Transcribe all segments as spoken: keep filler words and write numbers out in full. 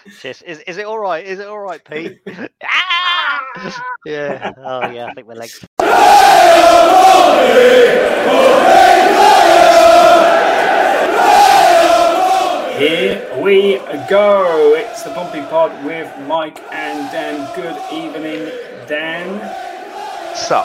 Cheers. Is is it all right? Is it all right, Pete? ah! Yeah. Oh yeah, I think my legs. Here we go. It's the Pompey Pod with Mike and Dan. Good evening, Dan. Sup?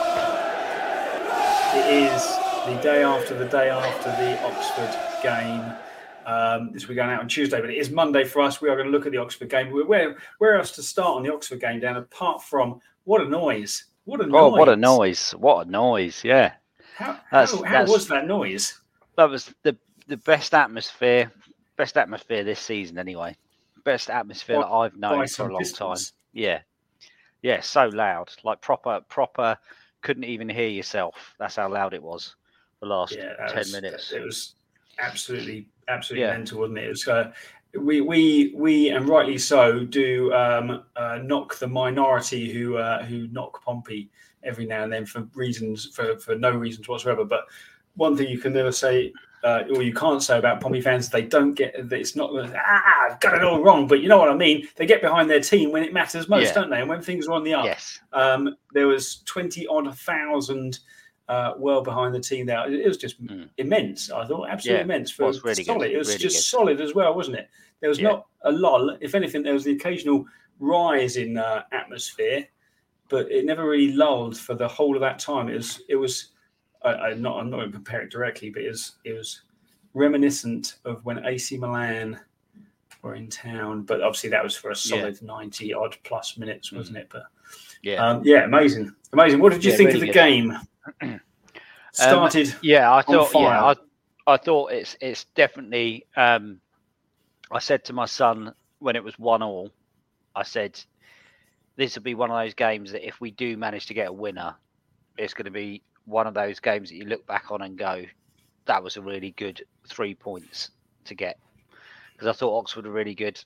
It is the day after the day after the Oxford game. Um, this we're going out on Tuesday, but it is Monday for us. We are going to look at the Oxford game. Where, where else to start on the Oxford game, Dan, apart from what a noise. What a noise. Oh, what a noise. What a noise, yeah. How, that's, how, how that's, was that noise? That was the, the best atmosphere, best atmosphere this season anyway. Best atmosphere by, that I've known for a long distance. time. Yeah. Yeah, so loud. Like proper, proper, couldn't even hear yourself. That's how loud it was the last yeah, ten was, minutes. It was absolutely, absolutely yeah. mental, wasn't it? It was, uh, we, we, we, and rightly so, do um, uh, knock the minority who uh, who knock Pompey every now and then for reasons, for, for no reasons whatsoever. But one thing you can never say, uh, or you can't say about Pompey fans, they don't get, it's not, ah, I've got it all wrong, but you know what I mean? They get behind their team when it matters most, yeah. don't they? And when things are on the up. Yes. Um, there was twenty odd thousand uh, well behind the team there. It was just mm. immense, I thought, absolutely yeah, immense. For, it was really solid. Good. It was really just good. solid as well, wasn't it? There was yeah. not a lull. If anything, there was the occasional rise in uh, atmosphere, but it never really lulled for the whole of that time. It was, it was. I, I'm not, I'm not going to compare it directly, but it was, it was reminiscent of when A C Milan were in town. But obviously, that was for a solid yeah. ninety odd plus minutes, wasn't mm. it? But yeah, um, yeah, amazing, amazing. What did you yeah, think really of the good. game? Started. Um, yeah, I thought. fire. Yeah, I, I thought it's it's definitely. Um, I said to my son when it was one all, I said, "This will be one of those games that if we do manage to get a winner, it's going to be one of those games that you look back on and go, that was a really good three points to get." Because I thought Oxford were really good.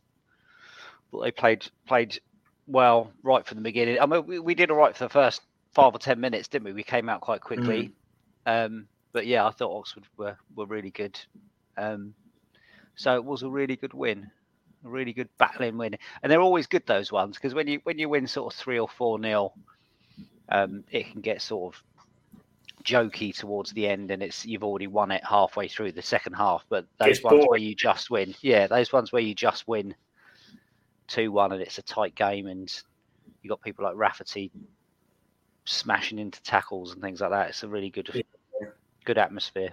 But they played played well right from the beginning. I mean, we, we did all right for the first five or ten minutes, didn't we? We came out quite quickly. Mm. Um, but yeah, I thought Oxford were, were really good. Um, so it was a really good win. A really good battling win. And they're always good, those ones, because when you when you win sort of three or four nil, um, it can get sort of jokey towards the end, and it's you've already won it halfway through the second half. But those it's ones boring. where you just win, yeah, those ones where you just win two one and it's a tight game, and you got people like Rafferty smashing into tackles and things like that. It's a really good, yeah. good atmosphere.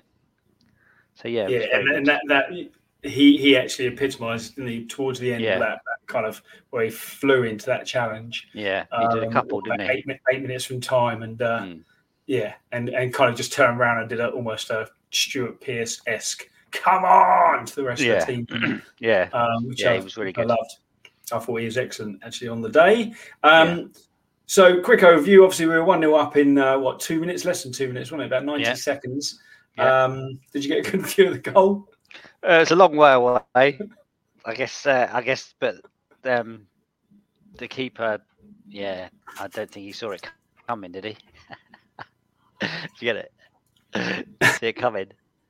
So yeah, yeah, and, and that that he he actually epitomised, didn't he, towards the end yeah. of that, that kind of where he flew into that challenge. Yeah, he did a couple, um, didn't he? Eight, eight minutes from time, and. Uh, mm. Yeah, and, and kind of just turned around and did a, almost a Stuart Pearce-esque "come on" to the rest yeah. of the team. yeah, um, which yeah, I, he was really I good. loved. I thought he was excellent actually on the day. Um, yeah. So, quick overview. Obviously, we were one nil up in uh, what two minutes, less than two minutes, wasn't it? About ninety yeah. seconds. Yeah. Um, did you get a good view of the goal? Uh, it's a long way away, I guess. Uh, I guess, but um, the keeper, yeah, I don't think he saw it coming, did he? Did you get it? See it coming.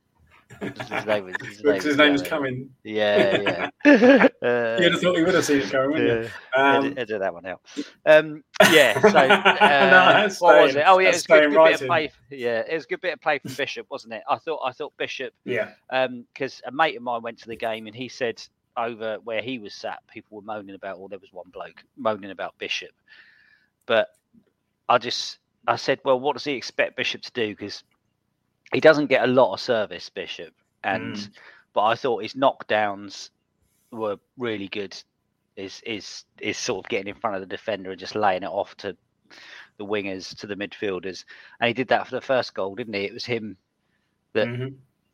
His name was, his name his name was coming. Yeah, yeah. uh, You'd have thought he would have seen it coming, wouldn't you? Um, edit that one out. Um, yeah. So uh, no, what staying, was it? Oh, yeah, it was a good, good right bit of play. Yeah, it was a good bit of play from Bishop, wasn't it? I thought. I thought Bishop. Yeah. Because um, a mate of mine went to the game and he said over where he was sat, people were moaning about. Or there was one bloke moaning about Bishop, but I just. I said, well, what does he expect Bishop to do? Because he doesn't get a lot of service, Bishop. And mm. But I thought his knockdowns were really good. Is is is sort of getting in front of the defender and just laying it off to the wingers, to the midfielders. And he did that for the first goal, didn't he? It was him that mm-hmm.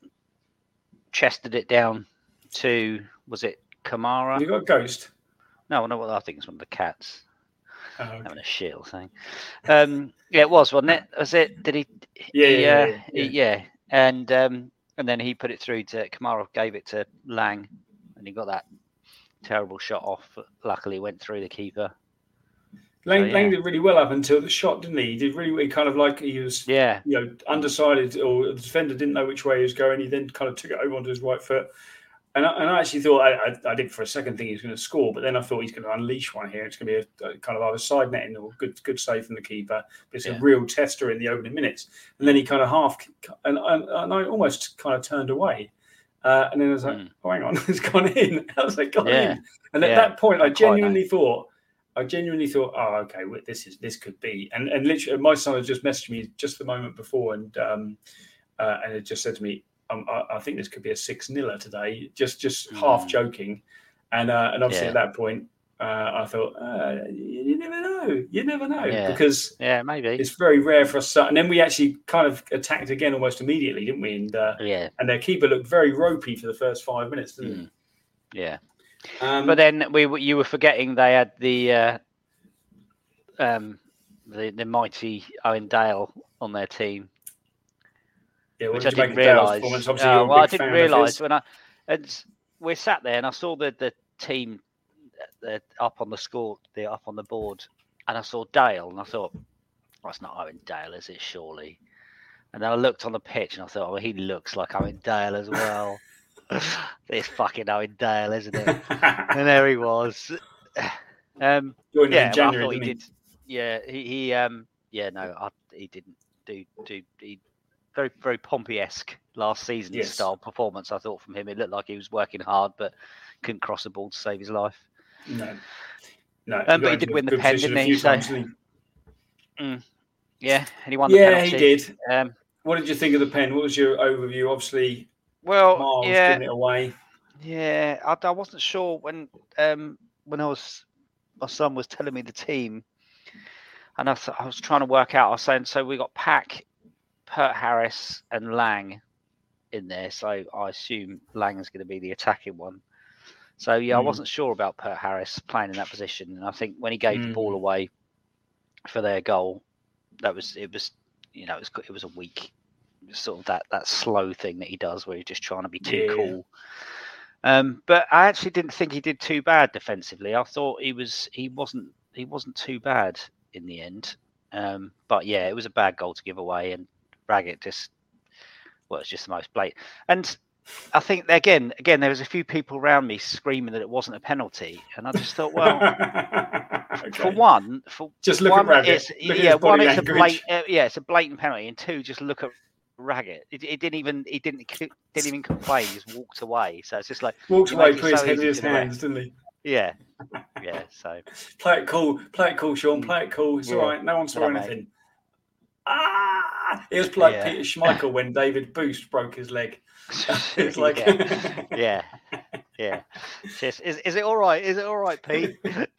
chested it down to, was it Kamara? You got Ghost? No, no, I think it's one of the cats. Oh, okay. Having a shit or something. Um, yeah, it was, wasn't it? Was it? Did he? Yeah, he, yeah, uh, yeah, he, yeah. yeah. And um, and then he put it through to Kamara, gave it to Lang, and he got that terrible shot off. Luckily, went through the keeper. Lang, so, yeah. Lang did really well up until the shot, didn't he? He did really kind of like he was, yeah, you know, undecided, or the defender didn't know which way he was going. He then kind of took it over onto his right foot. And I, and I actually thought I, I, I did for a second think he was going to score, but then I thought he's going to unleash one here. It's going to be a, a kind of either side netting or good good save from the keeper. But it's yeah. a real tester in the opening minutes. And then he kind of half and, and, and I almost kind of turned away. Uh, and then I was like, mm. oh, hang on, it's gone in. I was like, gone yeah. in. And at yeah. that point, I genuinely thought, I genuinely thought, oh, okay, well, this is this could be. And and literally, my son had just messaged me just the moment before, and um, uh, and it just said to me, um, I, I think this could be a six-niller today, just just mm. half joking. And uh, and obviously yeah. at that point, uh, I thought, uh, you, you never know, you never know, yeah. because yeah, maybe it's very rare for us. To, and then we actually kind of attacked again almost immediately, didn't we? And uh, yeah, and their keeper looked very ropey for the first five minutes, didn't mm. he? Yeah. Um, but then we you were forgetting they had the uh, um, the the mighty Owen Dale on their team, yeah, which I didn't realise. Oh, well, I didn't realise when I and we sat there and I saw the the team the, up on the score, the up on the board, and I saw Dale and I thought, well, that's not Owen Dale, is it? Surely. And then I looked on the pitch and I thought, well, he looks like Owen Dale as well. This fucking Owen Dale, isn't it? And there he was. Um, yeah, January, well, I thought he did. Yeah, he, he um, yeah, no, I, he didn't do do he very very Pompey-esque last season yes. style performance. I thought from him, it looked like he was working hard, but couldn't cross the ball to save his life. No, no, um, but he did win the pen, didn't he? So, times, didn't he? Mm, yeah, and he won the yeah, penalty. he did. Um, what did you think of the pen? What was your overview? Obviously. Well, Miles yeah, giving it away. Yeah, I, I wasn't sure when um, when I was my son was telling me the team, and I, th- I was trying to work out. I was saying, so we got Pack, Pert Harris, and Lang in there. So I assume Lang is going to be the attacking one. So yeah, mm. I wasn't sure about Pert Harris playing in that position, and I think when he gave mm. the ball away for their goal, that was it was you know it was it was a weak. Sort of that that slow thing that he does where he's just trying to be too yeah. cool. Um, but I actually didn't think he did too bad defensively. I thought he was he wasn't he wasn't too bad in the end. Um, but yeah, it was a bad goal to give away, and Raggett just well, it's just the most blatant. And I think again, again, there was a few people around me screaming that it wasn't a penalty, and I just thought, well, okay. for one, for just look one, at Raggett. It's, yeah, one, it's a blatant, uh, yeah, it's a blatant penalty, and two, just look at Raggett. It, it didn't even he didn't didn't even complain. He just walked away. So it's just like walked away, put his so head in his hands, didn't he? Yeah, yeah. So play it cool, play it cool, Sean. Play it cool. It's yeah. all right. No one saw yeah, anything. Mate. Ah, it was like yeah. Peter Schmeichel when David Boost broke his leg. It's like yeah, yeah. yeah. Just, is is it all right? Is it all right, Pete?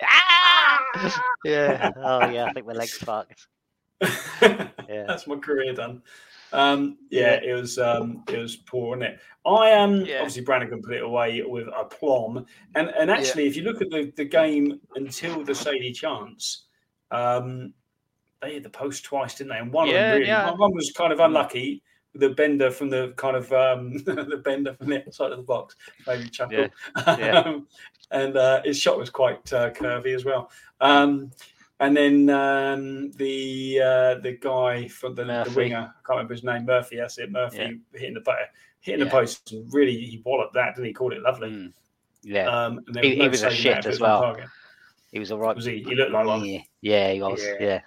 ah! Yeah. Oh yeah. I think my leg's fucked. Yeah, that's my career done. Um, yeah, yeah, it was um, it was poor, wasn't it? I am um, yeah. obviously Brannigan put it away with aplomb, and and actually, yeah. if you look at the, the game until the Sadie chance, um, they hit the post twice, didn't they? And one yeah, of them really, yeah. one was kind of unlucky. The bender from the kind of um, the bender from the outside of the box, maybe chuckle, yeah. Yeah. um, and uh, his shot was quite uh, curvy as well. Um, And then um, the uh, the guy from the, the winger, I can't remember his name, Murphy. That's it, Murphy yeah. hitting the hitting yeah. the post, and really he walloped that, didn't he? Called it lovely. Mm. Yeah, um, and he, no he was a shit as well. He was all right. Was he? He looked like one. Yeah, yeah he was. Yeah. yeah.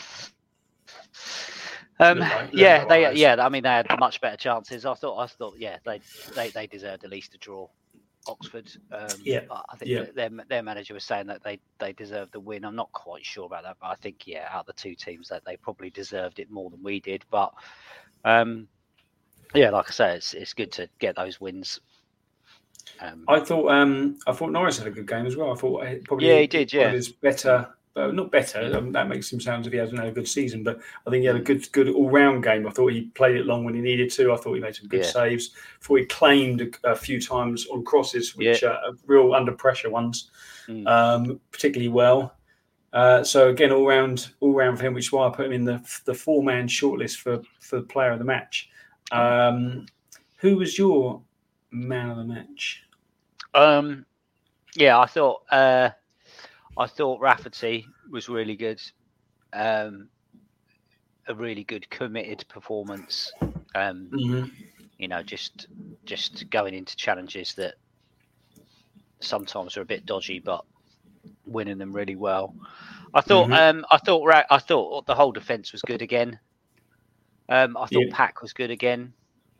Um, like, yeah, like they. Yeah, I mean, they had much better chances. I thought. I thought. Yeah, they they they deserved at least a draw. Oxford, um, yeah, I think yeah. their their manager was saying that they they deserved the win. I'm not quite sure about that, but I think yeah, out of the two teams that they probably deserved it more than we did. But um, yeah, like I say, it's it's good to get those wins. Um, I thought um, I thought Norris had a good game as well. I thought probably yeah, he did. Yeah, is better. But not better. Um, that makes him sound as if he hasn't had a good season. But I think he had a good, good all-round game. I thought he played it long when he needed to. I thought he made some good yeah. saves. I thought he claimed a, a few times on crosses, which yeah. are real under pressure ones, mm. um, particularly well. Uh, so again, all round, all round for him, which is why I put him in the the four-man shortlist for for player of the match. Um, who was your man of the match? Um, yeah, I thought. Uh... I thought Rafferty was really good. Um, a really good committed performance. Um, mm-hmm. You know, just just going into challenges that sometimes are a bit dodgy, but winning them really well. I thought, Mm-hmm. um, I thought, I thought the whole defence was good again. Um, I thought Yeah. Pack was good again.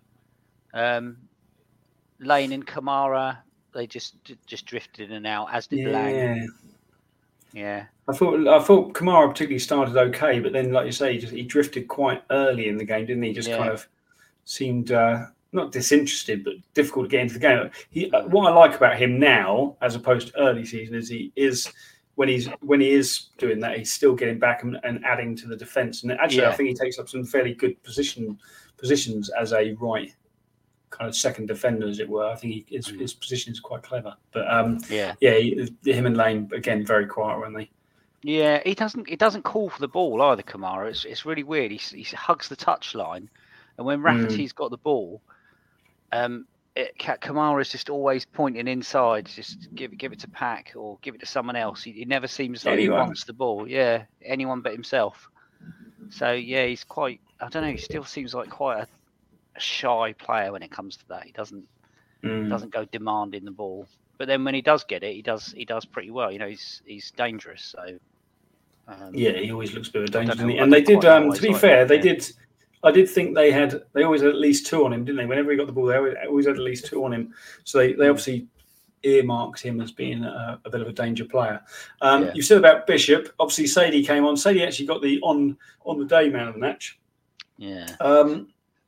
Um, Lane and Kamara, they just just drifted in and out, as did Yeah. Lang. Yeah. I thought I thought Kamara particularly started okay, but then, like you say, he, just, he drifted quite early in the game, didn't he? Just Yeah. kind of seemed uh, not disinterested, but difficult to get into the game. He, uh, what I like about him now, as opposed to early season, is he is when he's when he is doing that, he's still getting back and, and adding to the defence. And actually, Yeah. I think he takes up some fairly good position positions as a right kind of second defender, as it were. I think he, his, Mm. his position is quite clever. But um, Yeah. yeah, he, him and Lane again very quiet, weren't they? Yeah, he doesn't. He doesn't call for the ball either. Kamara. It's it's really weird. He he hugs the touchline, and when Rafferty's mm. got the ball, um, it, Kamara is just always pointing inside. Just give it give it to Pack or give it to someone else. He, he never seems like anyone. He wants the ball. Yeah, anyone but himself. So yeah, he's quite. I don't know. He still seems like quite a, a shy player when it comes to that. He doesn't mm. doesn't go demanding the ball. But then when he does get it, he does he does pretty well. You know, he's he's dangerous. So. Um, yeah, he always looks a bit of a danger, doesn't he? And they did, um, to be like fair, that, yeah. they did. I did think they had. They always had at least two on him, didn't they? Whenever he got the ball, they always, always had at least two on him. So they, they obviously earmarked him as being a, a bit of a danger player. Um, yeah. You said about Bishop. Obviously, Sadie came on. Sadie actually got the on on the day man of the match. Yeah. Um,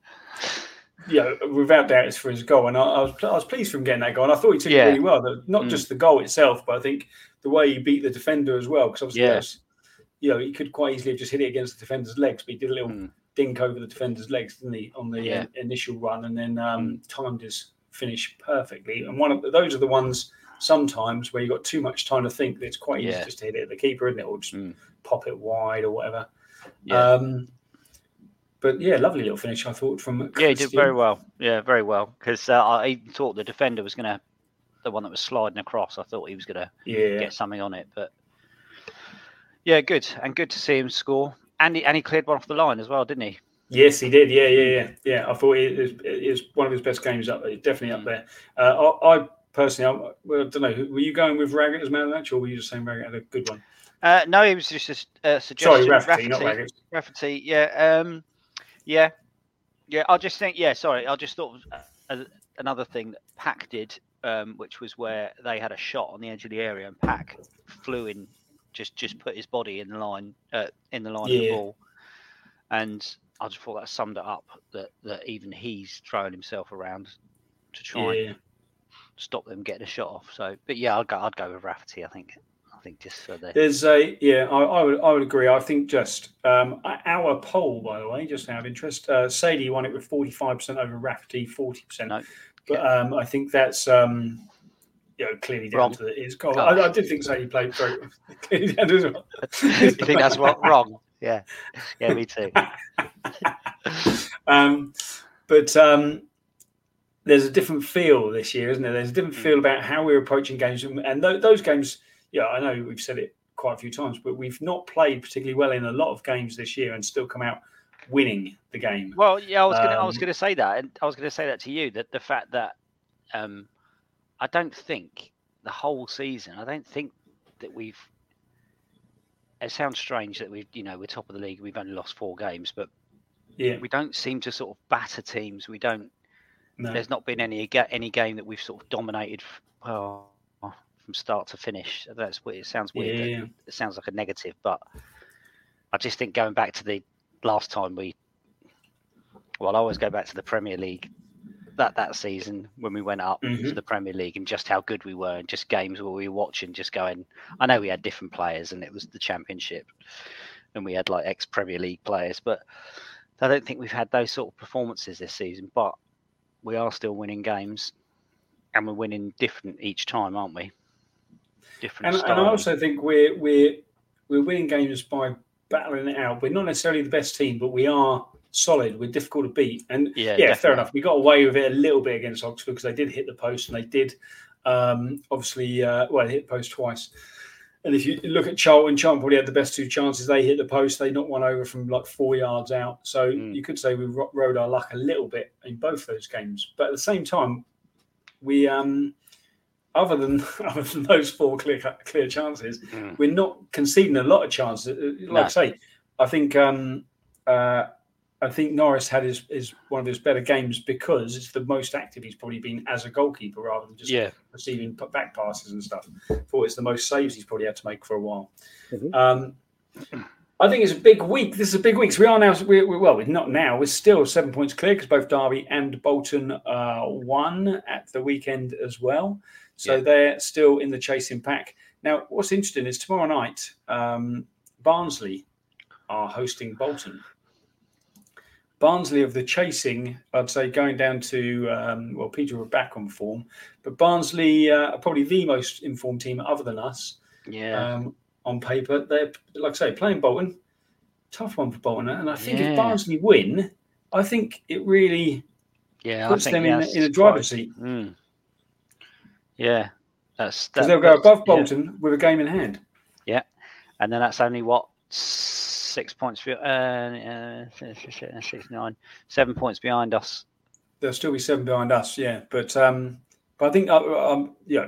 yeah, without doubt, it's for his goal, and I, I was I was pleased for him getting that goal. And I thought he took yeah. it really well. Not mm. just the goal itself, but I think the way he beat the defender as well. Because obviously, yeah. that was, you know, he could quite easily have just hit it against the defender's legs, but he did a little mm. dink over the defender's legs, didn't he, on the yeah. uh, initial run, and then um, mm. timed his finish perfectly. And one of the, those are the ones sometimes where you got too much time to think that it's quite easy yeah. just to hit it at the keeper, isn't it, or just mm. pop it wide or whatever. Yeah. Um, but yeah, lovely little finish, I thought, from Christian. Yeah, he did very well. Yeah, very well. Because uh, I even thought the defender was going to, the one that was sliding across, I thought he was going to yeah. get something on it, but. Yeah, good. And good to see him score. And he, and he cleared one off the line as well, didn't he? Yes, he did. Yeah, yeah, yeah. Yeah, I thought it was, it was one of his best games up there. Definitely mm. up there. Uh, I, I personally, I, well, I don't know, were you going with Raggett as man of the match, or were you just saying Raggett had a good one? Uh, no, it was just a uh, suggestion. Sorry, Rafferty, Rafferty, not Raggett. Rafferty, yeah. Um, yeah. Yeah, I just think, yeah, sorry. I just thought uh, another thing that Pack did, um, which was where they had a shot on the edge of the area and Pack flew in. Just, just put his body in the line, uh, in the line yeah. of the ball, and I just thought that summed it up. That, that even he's throwing himself around to try yeah. and stop them getting a shot off. So, but yeah, I'd go, I'd go with Rafferty. I think, I think just for the. There's a yeah, I, I would, I would agree. I think just um, our poll, by the way, just out of interest, uh, Sadie won it with forty-five percent over Rafferty, forty percent. No. But yeah. um, I think that's. Um, You know, clearly down wrong. to the, his goal. I, I did think so. He played very clearly down as well. You think that's what, wrong? Yeah, yeah, me too. um, but um, there's a different feel this year, isn't there? There's a different feel about how we're approaching games, and th- those games. Yeah, I know we've said it quite a few times, but we've not played particularly well in a lot of games this year, and still come out winning the game. Well, yeah, I was gonna, um, I was going to say that, and I was going to say that to you. That the fact that. Um, I don't think the whole season, I don't think that we've, it sounds strange that we've, you know, we're top of the league, we've only lost four games, but yeah, we don't seem to sort of batter teams. We don't, no. There's not been any any game that we've sort of dominated oh, from start to finish. That's It sounds weird. Yeah, yeah. It sounds like a negative, but I just think going back to the last time we, well, I always go back to the Premier League. That that season when we went up mm-hmm. to the Premier League and just how good we were and just games where we were watching, just going, I know we had different players and it was the Championship and we had like ex-Premier League players, but I don't think we've had those sort of performances this season, but we are still winning games and we're winning different each time, aren't we? Different and, and I also think we're, we're, we're winning games by battling it out. We're not necessarily the best team, but we are solid. We're difficult to beat, and yeah, yeah fair enough. We got away with it a little bit against Oxford because they did hit the post, and they did um, obviously uh, well they hit the post twice. And if you look at Charlton, Charlton probably had the best two chances. They hit the post, they knocked one over from like four yards out. So mm. you could say we ro- rode our luck a little bit in both those games. But at the same time, we um, other than other than those four clear clear chances, mm. we're not conceding a lot of chances. Like no. I say, I think um, uh, I think Norris had his is one of his better games because it's the most active he's probably been as a goalkeeper rather than just yeah. receiving back passes and stuff. I thought it's the most saves he's probably had to make for a while. Mm-hmm. Um, I think it's a big week. This is a big week. So we are now, we're, we're, well, we're not now. We're still seven points clear because both Derby and Bolton uh, won at the weekend as well. So yeah. they're still in the chasing pack. Now, what's interesting is tomorrow night, um, Barnsley are hosting Bolton. Barnsley of the chasing, I'd say, going down to, um, well, Peter are back on form, but Barnsley uh, are probably the most informed team other than us. Yeah. Um, on paper, they're, like I say, playing Bolton. Tough one for Bolton. And I think yeah. if Barnsley win, I think it really yeah, puts I think, them yeah, in, in a driver's seat. Mm. Yeah. That's Because that, they'll go above Bolton yeah. with a game in hand. Yeah. And then that's only, what, six points, for, uh, uh, six, nine, seven points behind us. There'll still be seven behind us, yeah. But, um, but I think, uh, um, yeah.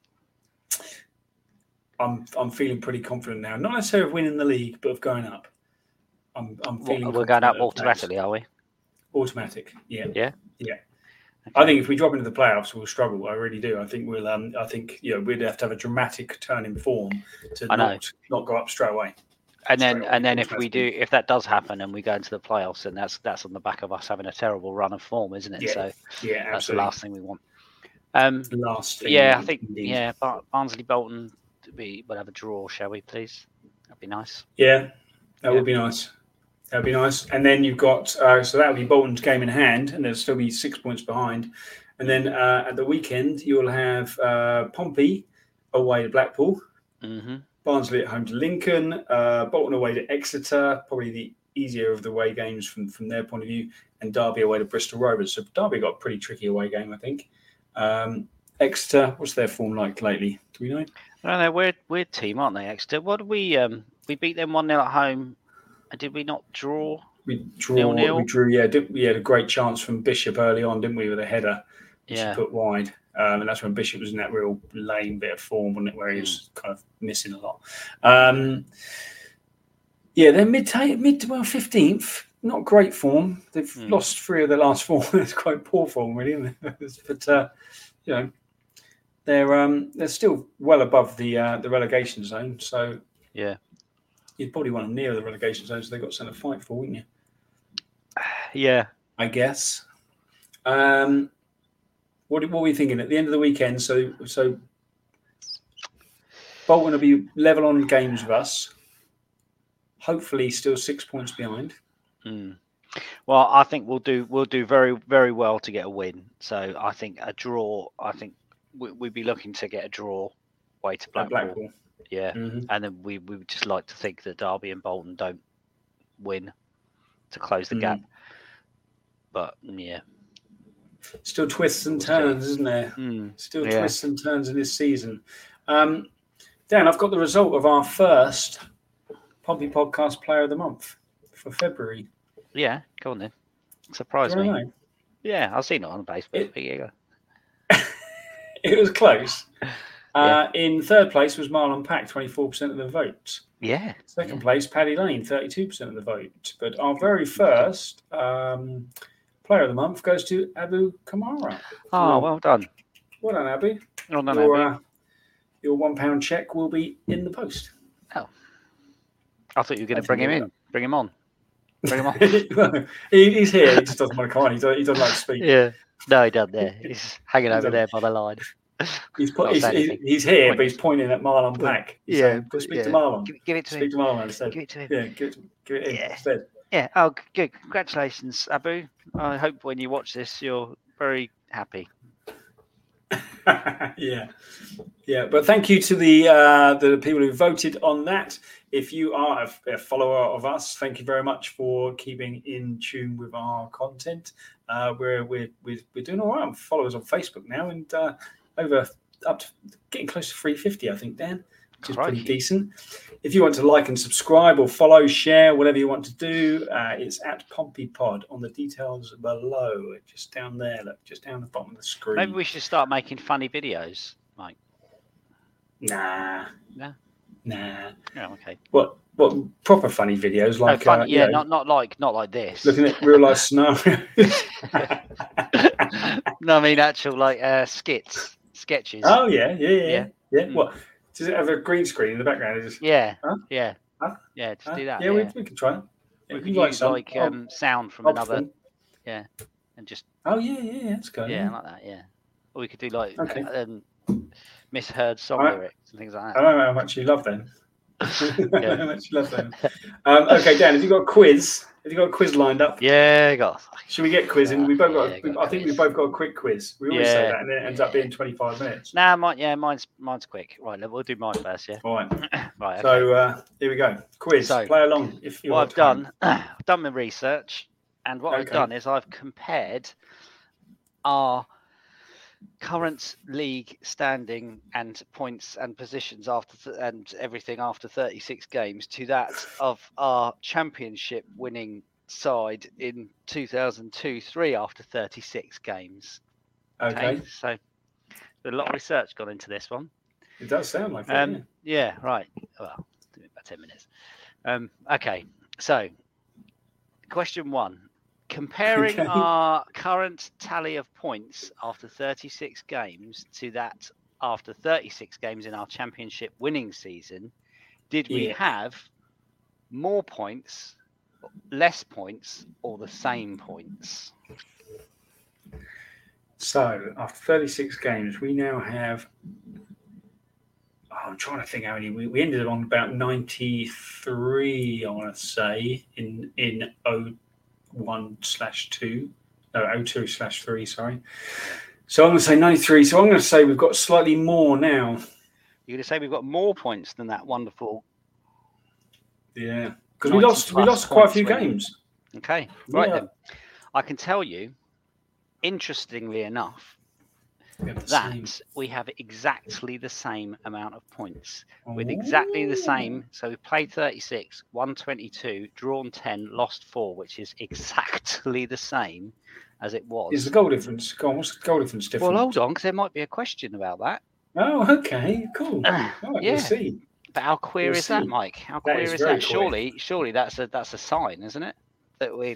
I'm I'm feeling pretty confident now. Not necessarily of winning the league, but of going up. I'm I'm feeling. What, we're going up automatically, are we? Automatic, yeah, yeah, yeah. Okay. I think if we drop into the playoffs, we'll struggle. I really do. I think we'll. Um, I think you know we'd have to have a dramatic turn in form to not not go up straight away. And then straight and then if we do, if that does happen and we go into the playoffs, then that's that's on the back of us having a terrible run of form, isn't it? Yeah, so yeah, that's absolutely. the last thing we want. Um, last thing. Yeah, I think indeed. yeah, Barnsley Bolton. We will have a draw, shall we, please? That'd be nice. Yeah, that yeah. would be nice. That'd be nice. And then you've got, uh, so that would be Bolton's game in hand, and they'll still be six points behind. And then uh, at the weekend, you'll have uh, Pompey away to Blackpool, mm-hmm. Barnsley at home to Lincoln, uh, Bolton away to Exeter, probably the easier of the away games from, from their point of view, and Derby away to Bristol Rovers. So Derby got a pretty tricky away game, I think. Um, Exeter, what's their form like lately? Do we know? I don't know. Weird, weird team, aren't they, Exeter? What did we um we beat them one nil at home, and did we not draw? We draw. nil nil? We drew. Yeah, did, we had a great chance from Bishop early on, didn't we, with a header, which yeah. he put wide, um, and that's when Bishop was in that real lame bit of form, wasn't it, where he was mm. kind of missing a lot. Um, yeah, they're mid mid well fifteenth. Not great form. They've mm. lost three of their last four. It's quite poor form, really, isn't it? But uh, you know. They're um they're still well above the uh, the relegation zone, so yeah, you'd probably want them near the relegation zone, so they've got something to fight for, wouldn't you? Yeah, I guess. Um, what what were we thinking at the end of the weekend? So so Bolton will be level on games with us. Hopefully, still six points behind. Mm. Well, I think we'll do we'll do very very well to get a win. So I think a draw. I think. We'd be looking to get a draw way to Blackpool. Blackpool. Yeah. Mm-hmm. And then we, we would just like to think that Derby and Bolton don't win to close the mm. gap. But, yeah. Still twists and turns, isn't there? Mm. Still yeah. twists and turns in this season. Um, Dan, I've got the result of our first Pompey Podcast Player of the Month for February. Yeah, go on then. Surprise me. Know? Yeah, I've seen it on Facebook. It, there you go. It was close. Uh, yeah. In third place was Marlon Pack, twenty-four percent of the vote. Yeah. Second yeah. place, Paddy Lane, thirty-two percent of the vote. But our very first um, player of the month goes to Abu Kamara. Oh, well, well done. Well done, Abu. Well done, your, Abu. Uh, your one pound check will be in the post. Oh. I thought you were going to bring him in. That. Bring him on. Bring him on. he, he's here. He just doesn't want to come on. He doesn't, he doesn't like to speak. Yeah. No, he doesn't there. He's hanging over there by the line. He's, po- he's, he's, he's here, point. But he's pointing at Marlon Pack. He's yeah, saying, Go speak yeah. to Marlon. Give, give it to speak him. Speak to Marlon instead. Give it to him. Yeah, give it, give it in yeah. instead. Yeah. Oh, good. Congratulations, Abu. I hope when you watch this, you're very happy. yeah, yeah. But thank you to the uh, the people who voted on that. If you are a, a follower of us, thank you very much for keeping in tune with our content. Uh, we're we're we're we're doing all right. Follow us on Facebook now, and uh, over up to getting close to three fifty, I think, Dan, which is Crikey. pretty decent. If you want to like and subscribe or follow, share, whatever you want to do, uh, it's at Pompey Pod on the details below, just down there, look, just down the bottom of the screen. Maybe we should start making funny videos, Mike. Nah. No. Nah. Oh, okay. What? What proper funny videos like? Oh, fun, uh, yeah, you know, not not like not like this. looking at real life scenarios. No, I mean actual like uh, skits, sketches. Oh yeah, yeah, yeah, yeah. yeah. Mm. What? Does it have a green screen in the background? Just, Yeah, huh? yeah, Huh? yeah. Just Huh? do that. Yeah, Yeah, we we can try it. Yeah, we you could write use some. like I'll- um, sound from I'll another. perform. Yeah, and just Oh yeah, yeah, yeah. Let's go. yeah, Yeah. I like that. Yeah, or we could do like Okay. um, misheard song Alright. lyrics and things like I that. don't know how much you love them. I don't know Yeah. how much you love them. Um, okay, Dan, have you got a quiz? Have you got a quiz lined up? Yeah, got. Should we get quizzing? We both got. Yeah, we- got I think quiz. we both got a quick quiz. We always say Yeah, that, and then it ends up being twenty-five minutes. Nah, mine. Yeah, mine's mine's quick. Right, we'll do mine first. Yeah. All right. Right. Okay. So uh, here we go. Quiz. So, Play along if you're. what I've done, I've done my research, and what I've Okay. done is I've compared our current league standing and points and positions after th- and everything after thirty-six games to that of our championship winning side in two thousand two three after thirty-six games. Okay. So a lot of research gone into this one. It does sound like Um, it. yeah, right. Well, do it about ten minutes. Um, okay, so question one. Comparing Okay. our current tally of points after thirty-six games to that after thirty-six games in our championship winning season, did we Yeah. have more points, less points, or the same points? Yeah. So after thirty-six games, we now have. Oh, I'm trying to think how many we, we ended on about ninety-three. I want to say in in oh one slash two, no oh two slash three. Sorry. So I'm going to say ninety-three. So I'm going to say we've got slightly more now. You're going to say we've got more points than that wonderful. Yeah, because we ninety lost we plus lost quite a points few winning. games. Okay, right Yeah. then. I can tell you, interestingly enough, We have the that same. we have exactly the same amount of points with exactly the same. So we played thirty-six, won twenty-two, drawn ten, lost four, which is exactly the same as it was. Is the goal difference? Go on, what's the goal difference different? Well, hold on, because there might be a question about that. Oh, okay, cool. All right, Yeah. we'll see. But how queer We'll is that, see. Mike? How That queer is is very that? queer. Surely, surely that's a that's a sign, isn't it? That we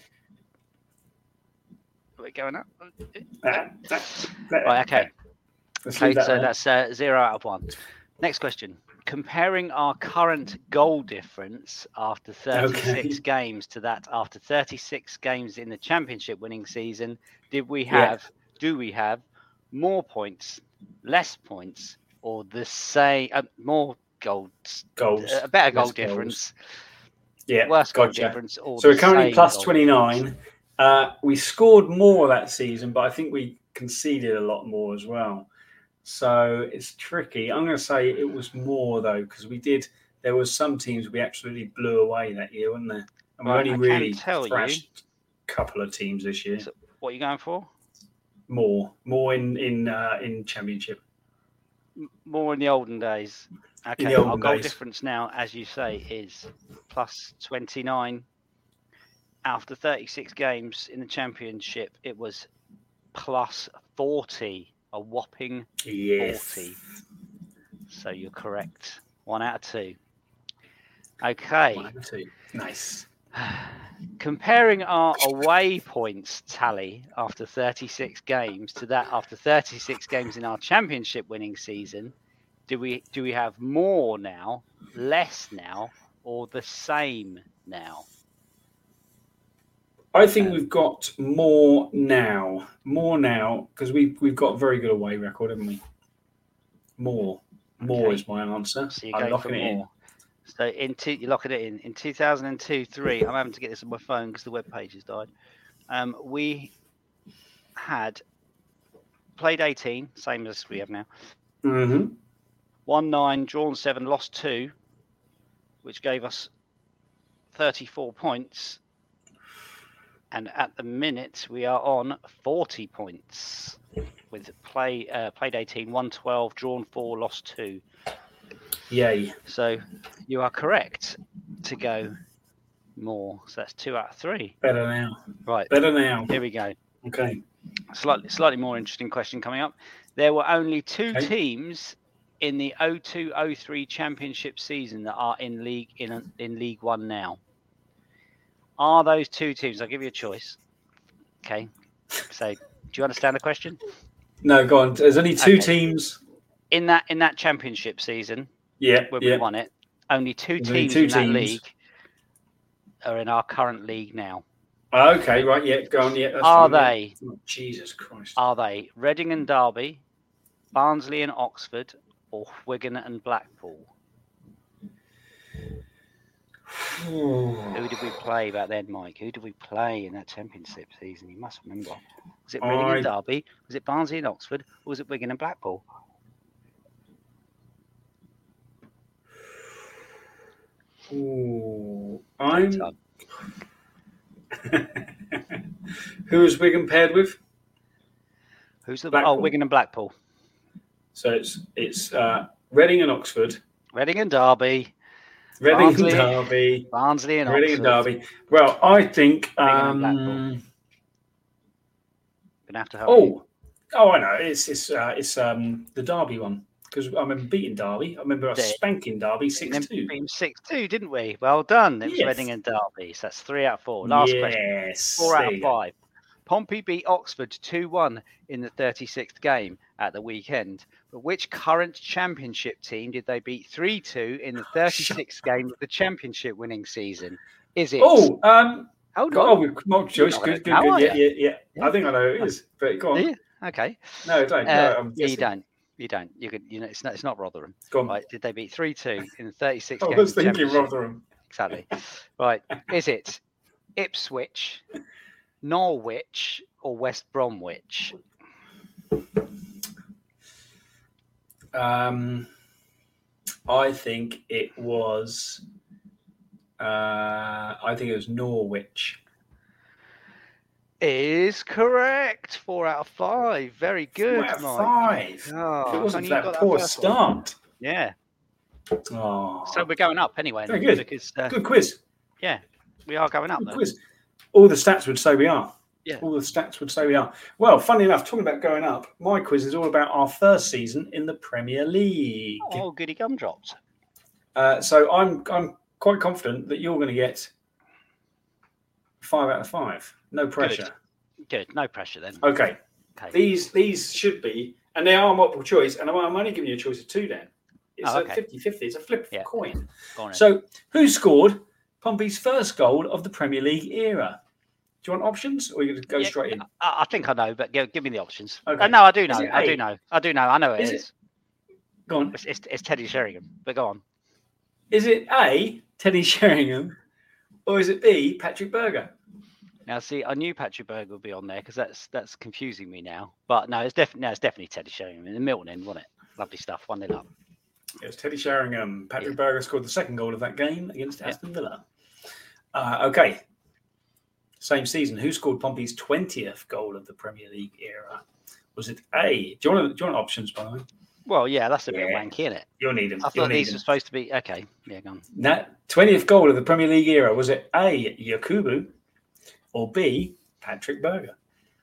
we're going up. That, that, that, Right. Okay. Let's Okay, leave that so there. that's uh, zero out of one. Next question. Comparing our current goal difference after thirty-six Okay. games to that after thirty-six games in the championship winning season, did we Yeah. have, do we have more points, less points, or the same, uh, more goals, goals. a better goal less goals. difference, Yeah, worse goal gotcha. difference, or So the we're currently same plus goal twenty-nine. difference? Uh, we scored more that season, but I think we conceded a lot more as well. So it's tricky. I'm going to say it was more though, because we did. There was some teams we absolutely blew away that year, wasn't there? And Right, we I only can really tell you- thrashed a couple of teams this year. So what are you going for? More, more in in uh, in championship. M- More in the olden days. Okay, the our olden goal days. difference now, as you say, is plus twenty-nine. After thirty-six games in the championship, it was plus forty, a whopping Yes. forty. So you're correct. One out of two. Okay. One, two. Nice. Comparing our away points tally after thirty-six games to that after thirty-six games in our championship winning season, do we do we have more now, less now, or the same now? I think Um, we've got more now. More now because we've we've got a very good away record, haven't we? More. More Okay. is my answer. So you're I'm going for locking it in. more. So in two, you're locking it in. In two thousand two three, I'm having to get this on my phone because the web page has died. Um, we had played eighteen, same as we have now. Mm-hmm. Won nine, drawn seven, lost two, which gave us thirty-four points. And at the minute, we are on forty points with play uh, played eighteen, won twelve, drawn four, lost two. Yay. So you are correct to go more. So that's two out of three. Better now. Right, Better now. here we go. Okay. Slightly, slightly more interesting question coming up. There were only two Okay. teams in the oh two oh three Championship season that are in League in in League One now? Are those two teams? I'll give you a choice. Okay. So, do you understand the question? No, go on. There's only two Okay. teams in that in that Championship season. Yeah, when yeah. we won it. Only two There's teams only two in that teams. league are in our current league now. Okay, right. Yeah, go on. Yeah. That's Are fine, they? Yeah. Oh, Jesus Christ. Are they Reading and Derby, Barnsley and Oxford, or Wigan and Blackpool? Who did we play back then, Mike? Who did we play in that Championship season? You must remember. Was it Reading I... and Derby? Was it Barnsley and Oxford? Or was it Wigan and Blackpool? Ooh, I'm. Who was Wigan paired with? Who's the Blackpool. Oh, Wigan and Blackpool. So it's it's uh, Reading and Oxford. Reading and Derby. Reading Barnsley, and Derby. Barnsley and Reading Oxford. and Derby. Well, I think. Um, Gonna have to help oh, you. oh, I know. It's it's uh, it's um the Derby one because I remember beating Derby. I remember us spanking Derby six two. Six two, didn't we? Well done. It was yes. Reading and Derby. So that's three out of four. Last yes. question. Four out of five. Pompey beat Oxford two one in the thirty-sixth game at the weekend. But which current Championship team did they beat three two in the thirty-sixth game of the Championship winning season? Is it? Oh, um, hold on. on. Oh, multiple choice. Good, good, good. Yeah, yeah, yeah, yeah. I think I know who it is. But go on. Yeah. Okay. No, don't. Uh, no, I'm yeah, you don't. You don't. You could. You know, it's not. It's not Rotherham. Go on. Right? Did they beat three two in the thirty-sixth I game? was of the thinking Championship? Rotherham. Exactly. Right. Is it Ipswich, Norwich, or West Bromwich? Um, I think it was. Uh, I think it was Norwich. Is correct. Four out of five. Very good. Four out of Mike. five. Oh, if it wasn't that that poor that start. One. Yeah. Oh. So we're going up anyway. Very good. Because, uh, good quiz. Yeah, we are going up. Good though. quiz. All the stats would say we are. Yeah. All the stats would say we are. Well, funny enough, talking about going up, my quiz is all about our first season in the Premier League. Oh, goody gumdrops. Uh, so I'm I'm quite confident that you're going to get five out of five. No pressure. Good. Good. No pressure then. Okay. okay. These these should be, and they are multiple choice, and I'm only giving you a choice of two, Dan. It's oh, a okay. fifty-fifty. It's a flip yeah. coin. Go on, so who scored Pompey's first goal of the Premier League era? Do you want options, or are you going to go yeah, straight in? I, I think I know, but give, give me the options. Okay. Uh, no, I do know. I A? do know. I do know. I know it is. is. It? Go on. It's, it's, it's Teddy Sheringham, but go on. Is it A, Teddy Sheringham, or is it B, Patrick Berger? Now, see, I knew Patrick Berger would be on there because that's that's confusing me now. But no, it's definitely no, it's definitely Teddy Sheringham in the Milton end, wasn't it? Lovely stuff. One nil up. It was Teddy Sheringham. Patrick yeah. Berger scored the second goal of that game against Aston yeah. Villa. Uh, okay. Same season. Who scored Pompey's twentieth goal of the Premier League era? Was it A? Do you want, to, do you want options, by the way? Well, yeah, that's a yeah. bit wanky, isn't it? You'll need them. I thought these were supposed to be okay. Yeah, go on. That twentieth goal of the Premier League era, was it A, Yakubu, or B, Patrick Berger?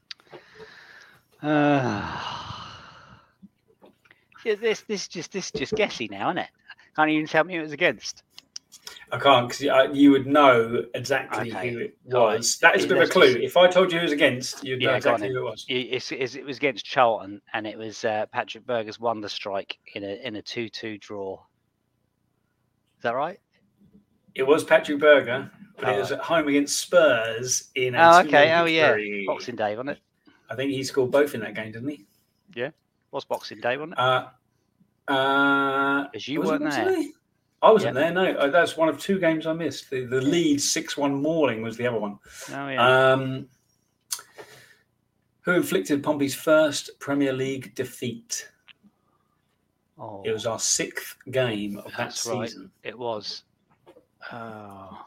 Uh, yeah, this this just this just guessy now, isn't it? Can't even tell me who it was against. I can't because you would know exactly okay. who it was. Right. That is a bit of a clue. Just... If I told you who it was against, you'd know yeah, exactly who it was. It's, it's, it was against Charlton, and it was uh, Patrick Berger's wonder strike in a in a two two draw. Is that right? It was Patrick Berger, but oh, it was at home against Spurs in a oh, okay. Oh, yeah. Boxing Day, wasn't it? I think he scored both in that game, didn't he? Yeah. It was Boxing Day, wasn't it? Uh, uh, Because you weren't there. Day? I wasn't yeah. there, no. That's one of two games I missed. The, the Leeds six one mauling was the other one. Oh, yeah. Um, who inflicted Pompey's first Premier League defeat? Oh, it was our sixth game of that that's season. Right. It was. Oh.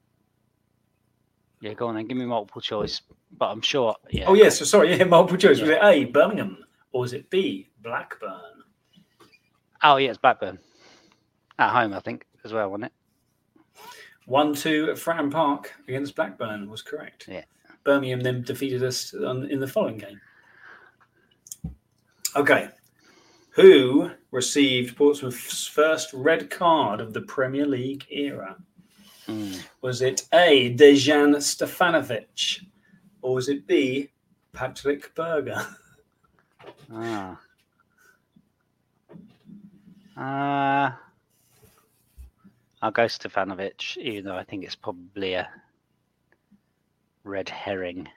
Yeah, go on then. Give me multiple choice. But I'm sure. Yeah. Oh, yes. Yeah, so sorry. Yeah, multiple choice. Yeah. Was it A, Birmingham, or was it B, Blackburn? Oh, yeah, it's Blackburn. At home, I think, as well, wasn't it? one two at Fratton Park against Blackburn was correct. Yeah. Birmingham then defeated us on, in the following game. Okay. Who received Portsmouth's first red card of the Premier League era? Mm. Was it A, Dejan Stefanovic, or was it B, Patrick Berger? Ah. Uh, I'll go Stefanovic, even though I think it's probably a red herring.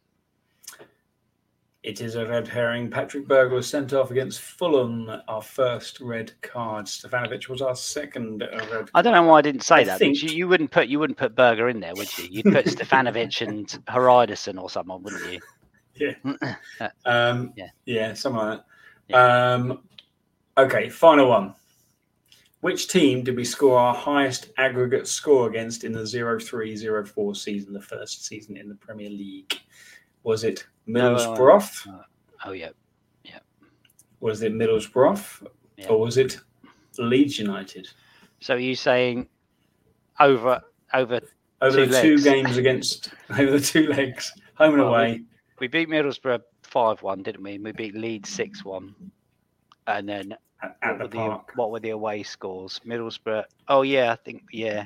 It is a red herring. Patrick Berger was sent off against Fulham, our first red card. Stefanovic was our second red card. I don't know why I didn't say I that. think... You, you wouldn't put you wouldn't put Berger in there, would you? You'd put Stefanovic and Haridason or someone, wouldn't you? Yeah. um, yeah. Yeah, something like that. Yeah. Um, okay, final one. Which team did we score our highest aggregate score against in the zero three zero four season, the first season in the Premier League? Was it Middlesbrough? Oh, oh yeah. Yeah. Was it Middlesbrough? Yeah. Or was it Leeds United? So are you saying over over over two the legs? two games against over the two legs, home and well, away? We, we beat Middlesbrough five one, didn't we? And we beat Leeds six one. And then at, at what, the were park. the, what were the away scores? Middlesbrough. Oh yeah, I think yeah.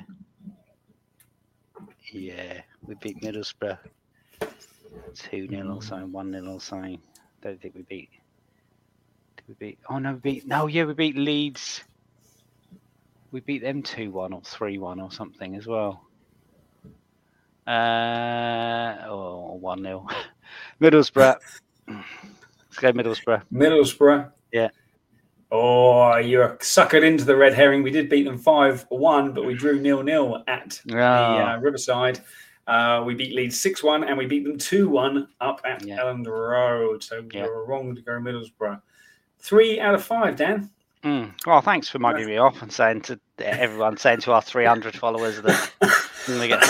Yeah. We beat Middlesbrough two nil or something, one nil or something. Don't think we beat. Did we beat? Oh no, we beat. No, yeah, we beat Leeds. We beat them two one or three one or something as well. Uh, or one nil. Middlesbrough. Let's go Middlesbrough. Middlesbrough. Yeah. Oh, you're suckered into the red herring. We did beat them five one, but we drew nil nil at oh. the uh, Riverside. Uh, we beat Leeds six one and we beat them two one up at yeah. Elland Road. So yeah. you were wrong to go Middlesbrough. Three out of five, Dan. Mm. Well, thanks for mugging me off and saying to everyone, saying to our three hundred followers that when we get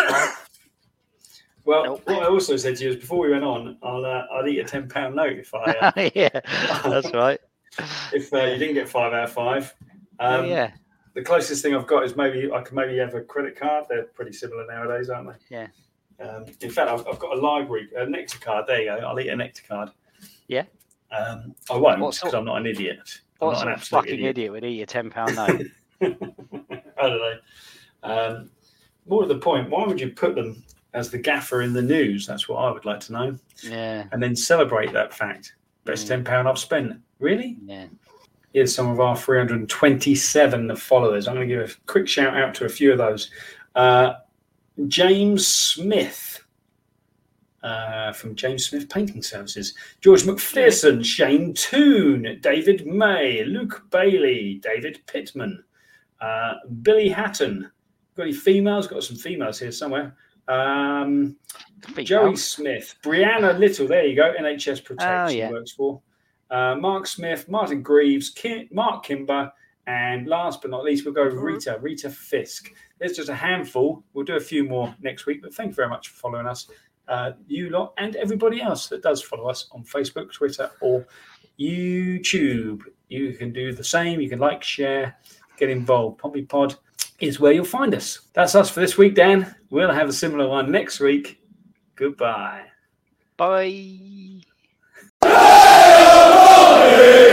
Well, nope. What I also said to you is before we went on, I'll uh, I'll eat a ten pound note if I. Uh, yeah, that's right. If uh, you didn't get five out of five. Um, yeah. The closest thing I've got is maybe I can maybe have a credit card. They're pretty similar nowadays, aren't they? Yeah. Um, in fact, I've, I've got a library, a Nectar card. There you go. I'll eat a Nectar card. Yeah. Um, I won't because I'm not an idiot. I'm what not sort an of fucking idiot. idiot would eat a ten pound note? I don't know. Um, more to the point, why would you put them as the gaffer in the news? That's what I would like to know. Yeah. And then celebrate that fact. Best mm. ten pound I've spent. Really? Yeah. Here's some of our three hundred twenty-seven followers. I'm going to give a quick shout out to a few of those. Uh, James Smith uh, from James Smith Painting Services. George McPherson, Shane Toon, David May, Luke Bailey, David Pittman, uh, Billy Hatton. Got any females? Got some females here somewhere. Um, Joey Smith, Brianna Little. There you go. N H S Protect. Oh, yeah. She works for. Uh, Mark Smith, Martin Greaves, Kim, Mark Kimber, and last but not least, we'll go Rita, Rita Fisk. There's just a handful. We'll do a few more next week, but thank you very much for following us, uh, you lot, and everybody else that does follow us on Facebook, Twitter, or YouTube. You can do the same. You can like, share, get involved. Pompey Pod is where you'll find us. That's us for this week, Dan. We'll have a similar one next week. Goodbye. Bye. Hey!